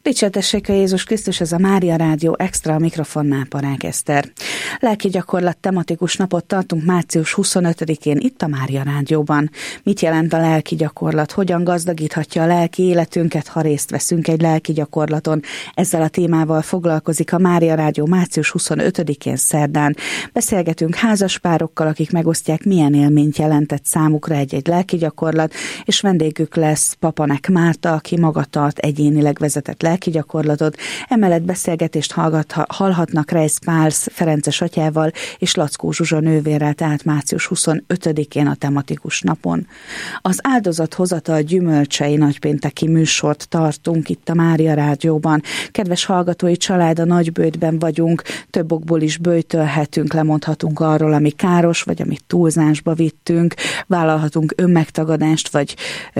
Dicsértessék a Jézus Krisztus, ez a Mária Rádió Extra, a mikrofonnál Parák Eszter. Lelki gyakorlat tematikus napot tartunk március 25-én itt a Mária Rádióban. Mit jelent a lelki gyakorlat? Hogyan gazdagíthatja a lelki életünket, ha részt veszünk egy lelki gyakorlaton? Ezzel a témával foglalkozik a Mária Rádió március 25-én szerdán. Beszélgetünk házaspárokkal, akik megosztják, milyen élményt jelentett számukra egy lelki gyakorlat, és vendégük lesz Papanek Márta, aki maga tart egyénileg vezetett lelki gyakorlatot. Emellett beszélgetést hallhatnak Reisz Pál Ferences atyával és Lackó Zsuzsa nővérrel, tehát március 25-én a tematikus napon. Az áldozathozatal gyümölcsei nagypénteki műsort tartunk itt a Mária Rádióban. Kedves hallgatói család, a Nagyböjtben vagyunk, több okból is böjtölhetünk, lemondhatunk arról, ami káros, vagy amit túlzásba vittünk, vállalhatunk önmegtagadást, vagy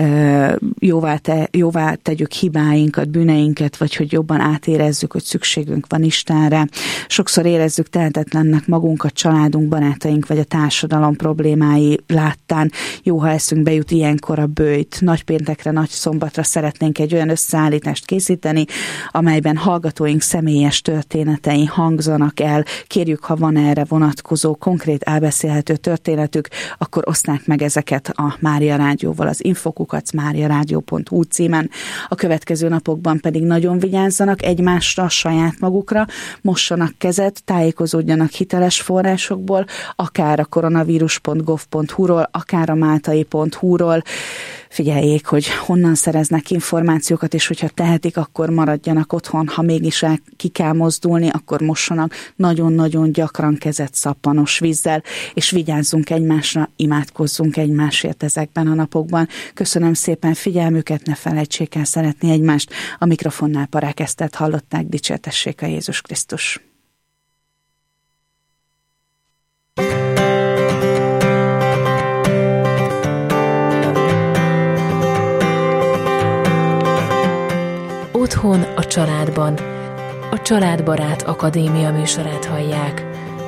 jóvá tegyük hibáinkat, bűneinket, vagy hogy jobban átérezzük, hogy szükségünk van Istenre. Sokszor érezzük tehetetlennek magunkat, családunk, barátaink, vagy a társadalom problémái láttán. Jó, ha eszünkbe jut ilyenkor a böjt. Nagypéntekre, nagyszombatra szeretnénk egy olyan összeállítást készíteni, amelyben hallgatóink személyes történetei hangzanak el. Kérjük, ha van erre vonatkozó, konkrét elbeszélhető történetük, akkor oszták meg ezeket a Mária Rádióval az info@mariaradio.hu címen. A következő napokban pedig nagyon vigyázzanak egymásra, saját magukra, mossanak kezet, tájékozódjanak hiteles forrásokból, akár a koronavírus.gov.hu-ról, akár a máltai.hu-ról. Figyeljék, hogy honnan szereznek információkat, és hogyha tehetik, akkor maradjanak otthon. Ha mégis ki kell mozdulni, akkor mossanak nagyon-nagyon gyakran kezet szappanos vízzel, és vigyázzunk egymásra, imádkozzunk egymásért ezekben a napokban. Köszönöm szépen figyelmüket, ne felejtsék el szeretni egymást. A mikrofonnál Parák Esztert hallották, dicsértessék a Jézus Krisztus. Otthon a családban. A Családbarát Akadémia műsorát hallják.